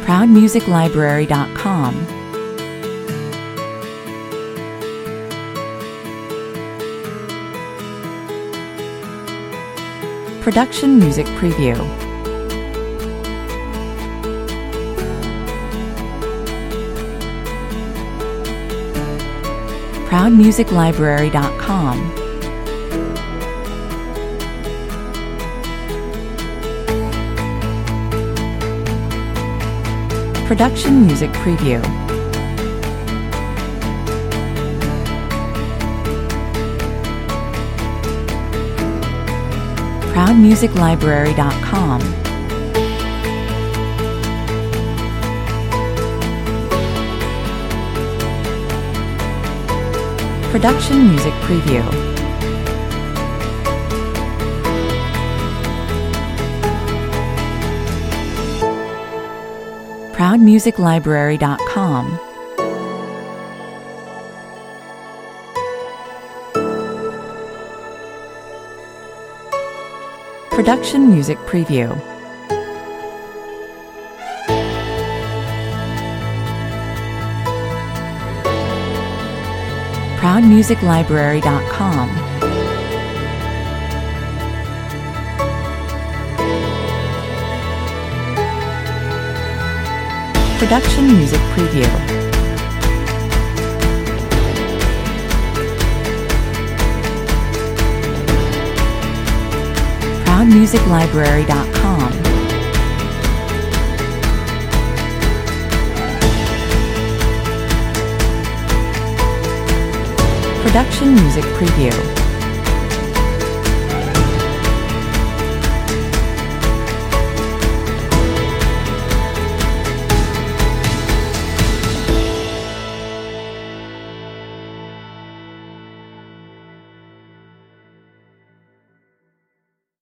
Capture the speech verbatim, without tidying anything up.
proud music library dot com. Production Music Preview. proud music library dot com. Production Music Preview. proud music library dot com. Production Music Preview. proud music library dot com. Production Music Preview. proud music library dot com. Production Music Preview. proud music library dot com. Production Music Preview.